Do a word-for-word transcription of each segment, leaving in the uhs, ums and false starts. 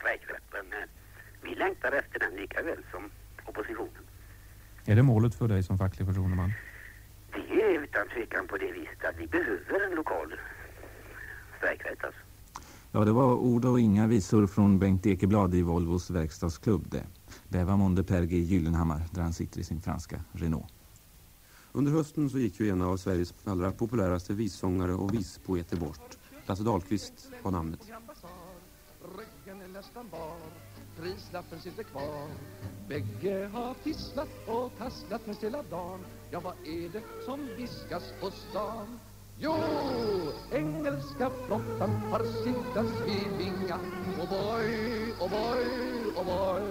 strejkrätten. Vi längtar efter den lika väl som oppositionen. Är det målet för dig som facklig förtroendeman? Det är utan tvekan på det viset att vi behöver en lokal strejkrätt alltså. Ja, det var ord och inga visor från Bengt Ekeblad i Volvos verkstadsklubb det. Bävamonde Per G. Gyllenhammar där han sitter i sin franska Renault. Under hösten så gick ju en av Sveriges allra populäraste vissångare och vispoeter bort. Lasse Dahlqvist var namnet. Ryggen är nästan bar, prislappen sitter kvar. Bägge har tisslat och tasslat med hela dagen. Ja, vad är det som viskas på stan? Jo, engelska flottan har siktats vid Vinga. Oh boy, oh boy, oh boy.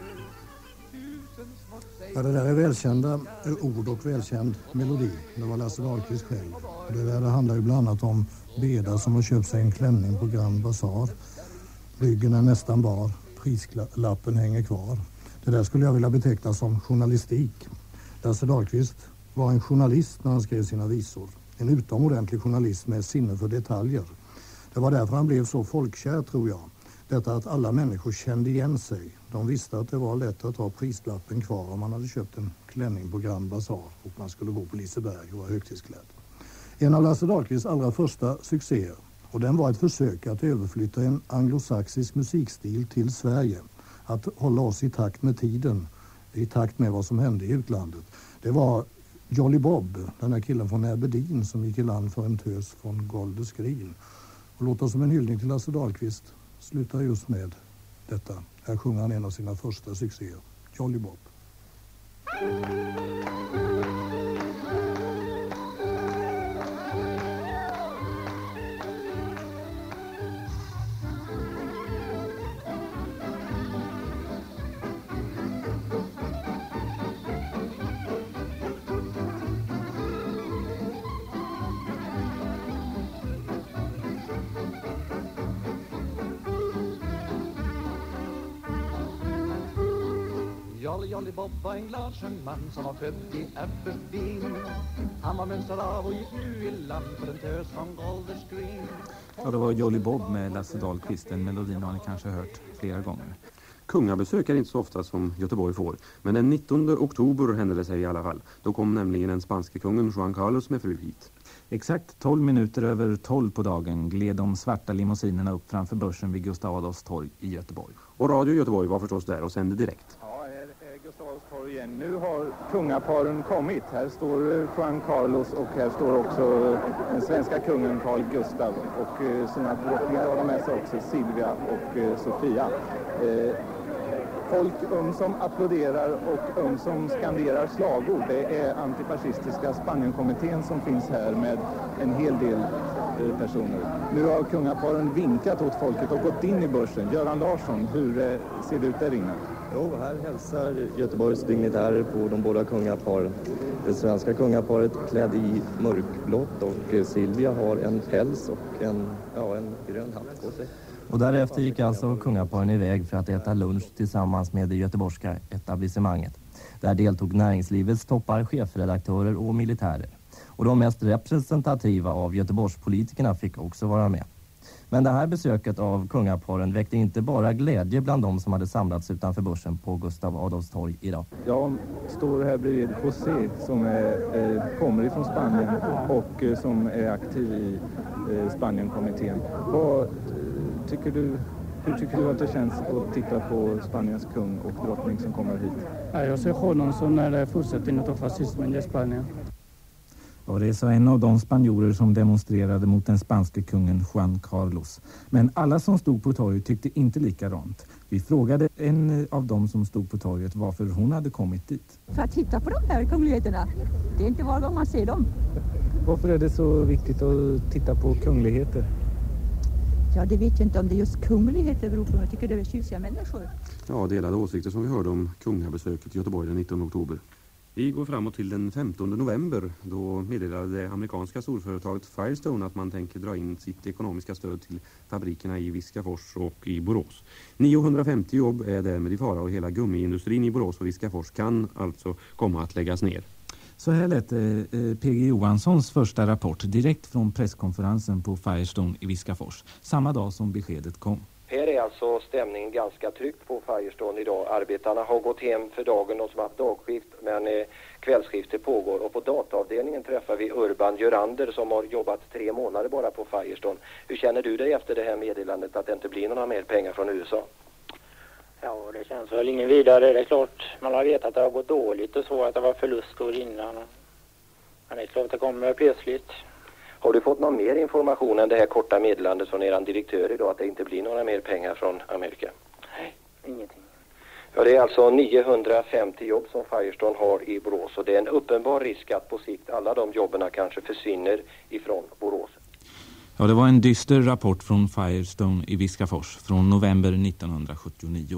Ja, det där är välkända ord och välkänd melodi. Det var Lasse Dahlqvist själv. Det där det handlar ju bland annat om Beda som har köpt sig en klänning på Grand Bazaar. Ryggen är nästan bar, prislappen hänger kvar. Det där skulle jag vilja beteckna som journalistik. Lasse Dahlqvist var en journalist när han skrev sina visor. En utomordentlig journalist med sinne för detaljer. Det var därför han blev så folkkär, tror jag. Detta att alla människor kände igen sig. De visste att det var lätt att ha prislappen kvar om man hade köpt en klänning på Grand Bazaar och man skulle gå på Liseberg och vara högtidsklädd. En av Lasse Dahlqvists allra första succéer, och den var ett försök att överflytta en anglosaxisk musikstil till Sverige. Att hålla oss i takt med tiden, i takt med vad som hände i utlandet. Det var Jolly Bob, den här killen från Aberdeen som gick i land för en tös från Golders Green. Och låt oss som en hyllning till Lasse Dahlqvist sluta just med detta. Här sjunger han en av sina första succéer, Jolly Bob. Jolly Jolly Bob var en glad man som var född i Aberdeen. Han var mönstrad av och gick nu i land för en tös från Golders Green. Ja, det var Jolly Bob med Lasse Dahlqvist. Den melodin har ni kanske hört flera gånger. Kungabesök är inte så ofta som Göteborg får. Men den nittonde oktober hände det sig i alla fall. Då kom nämligen den spanske kungen Juan Carlos med fru hit. Exakt tolv minuter över tolv på dagen gled de svarta limousinerna upp framför börsen vid Gustav Adolfs torg i Göteborg. Och Radio Göteborg var förstås där och sände direkt. Ja, här är Gustav Adolfs torg igen. Nu har kungaparen kommit. Här står Juan Carlos och här står också den svenska kungen Carl Gustav. Och sina drottningar har de med sig också, Silvia och Sofia. Folk um som applåderar och um som skanderar slagord. Det är antifascistiska Spanienkommittén som finns här med en hel del eh, personer. Nu har kungaparen vinkat åt folket och gått in i börsen. Göran Larsson, hur eh, ser det ut där inne? Jo, här hälsar Göteborgs dignitärer på de båda kungaparen. Det svenska kungaparet klädd i mörkblått och Silvia har en päls och en, ja, en grön hatt på sig. Och därefter gick alltså kungaparen iväg för att äta lunch tillsammans med det göteborgska etablissemanget. Där deltog näringslivets toppar, chefredaktörer och militärer. Och de mest representativa av Göteborgspolitikerna fick också vara med. Men det här besöket av kungaparen väckte inte bara glädje bland de som hade samlats utanför börsen på Gustav Adolfs torg idag. Jag står här bredvid José som är, eh, kommer ifrån Spanien och eh, som är aktiv i eh, Spanienkommittén. Vad tycker du, hur tycker du att det känns att titta på Spaniens kung och drottning som kommer hit? Ja, jag ser honom som när det fortsätter av fascismen i Spanien. Och det är så en av de spanjorer som demonstrerade mot den spanske kungen Juan Carlos. Men alla som stod på torget tyckte inte likadant. Vi frågade en av dem som stod på torget varför hon hade kommit dit. För att titta på de här kungligheterna. Det är inte var gång man ser dem. Varför är det så viktigt att titta på kungligheter? Ja, det vet jag inte om det är just kungligheter beror på. Jag tycker det är tjusiga människor. Ja, delade åsikter som vi hörde om kungabesöket i Göteborg den nittonde oktober. Vi går framåt till den femtonde november. Då meddelade det amerikanska storföretaget Firestone att man tänker dra in sitt ekonomiska stöd till fabrikerna i Viskafors och i Borås. niohundrafemtio jobb är därmed i fara och hela gummiindustrin i Borås och Viskafors kan alltså komma att läggas ner. Så här lät eh, P G Johanssons första rapport direkt från presskonferensen på Firestone i Viskafors. Samma dag som beskedet kom. P Här är alltså stämningen ganska tryckt på Firestone idag. Arbetarna har gått hem för dagen, de som har haft dagskift, men eh, kvällsskiftet pågår. Och på dataavdelningen träffar vi Urban Görander som har jobbat tre månader bara på Firestone. Hur känner du dig efter det här meddelandet att det inte blir några mer pengar från U S A? Ja, det känns väl ingen vidare. Det är klart, man har vetat att det har gått dåligt och så, att det var förlustår innan. Men det är klart att det kommer plötsligt. Har du fått någon mer information än det här korta meddelandet från er direktör idag att det inte blir några mer pengar från Amerika? Nej, ingenting. Ja, det är alltså niohundrafemtio jobb som Firestone har i Borås och det är en uppenbar risk att på sikt alla de jobben kanske försvinner ifrån Borås. Ja, det var en dyster rapport från Firestone i Viskafors från november nittonhundrasjuttionio.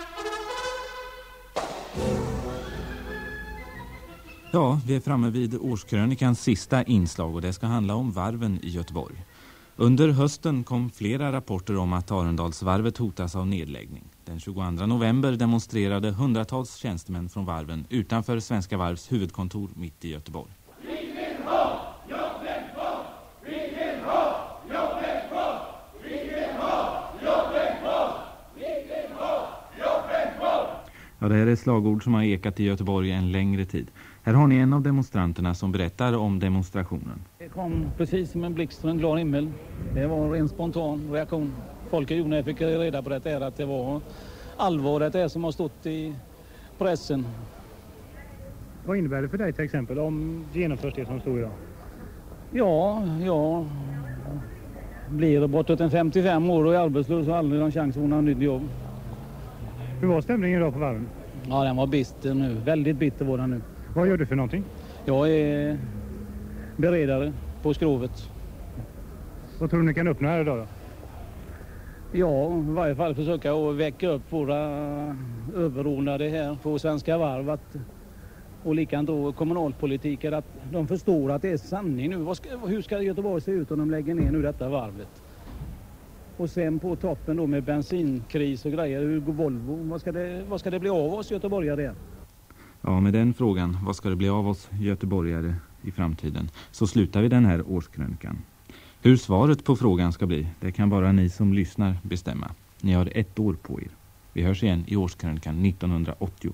Ja, vi är framme vid årskrönikans sista inslag och det ska handla om varven i Göteborg. Under hösten kom flera rapporter om att Arendalsvarvet hotas av nedläggning. Den tjugoandra november demonstrerade hundratals tjänstemän från varven utanför Svenska Varvs huvudkontor mitt i Göteborg. Vi vill ha jobben kvar! Vi vill ha jobben kvar! Vi vill ha jobben kvar! Vi vill ha jobben kvar! Ja, det här är slagord som har ekat i Göteborg en längre tid. Här har ni en av demonstranterna som berättar om demonstrationen. Det kom precis som en blixt från en klar himmel. Det var en spontan reaktion. Folk i Jona fick reda på det är att det var allvaret det som har stått i pressen. Vad innebär det för dig till exempel om genomförs det som står idag? Ja, jag blir bortåt en femtiofem år och är arbetslös och aldrig någon chans att få något nytt jobb. Hur var stämningen idag på varven? Ja, den var bitter nu. Väldigt bitter var den nu. Vad gör du för någonting? Jag är beredare på skrovet. Vad tror du ni kan uppnå här idag då? Ja, i varje fall försöka att väcka upp våra överordnade här på Svenska Varv att, och likadant då kommunalpolitiker att de förstår att det är sanning nu. Vad ska, hur ska Göteborg se ut om de lägger ner nu detta varvet? Och sen på toppen då med bensinkris och grejer, hur går Volvo? Vad ska det, vad ska det bli av oss göteborgare? Ja, med den frågan, vad ska det bli av oss göteborgare i framtiden, så slutar vi den här årskrönikan. Hur svaret på frågan ska bli, det kan bara ni som lyssnar bestämma. Ni har ett år på er. Vi hörs igen i årskrönikan nittonhundraåttio.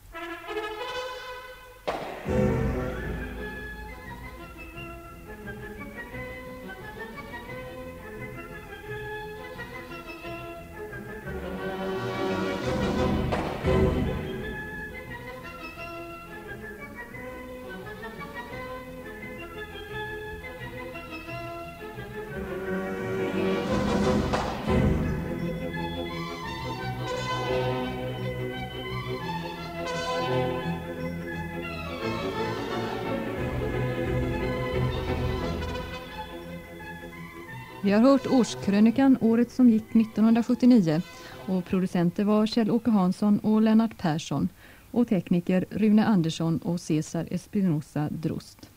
Vi har hört årskrönikan året som gick nittonhundrasjuttionio och producenter var Kjell-Åke Hansson och Lennart Persson och tekniker Rune Andersson och Cesar Espinosa Drost.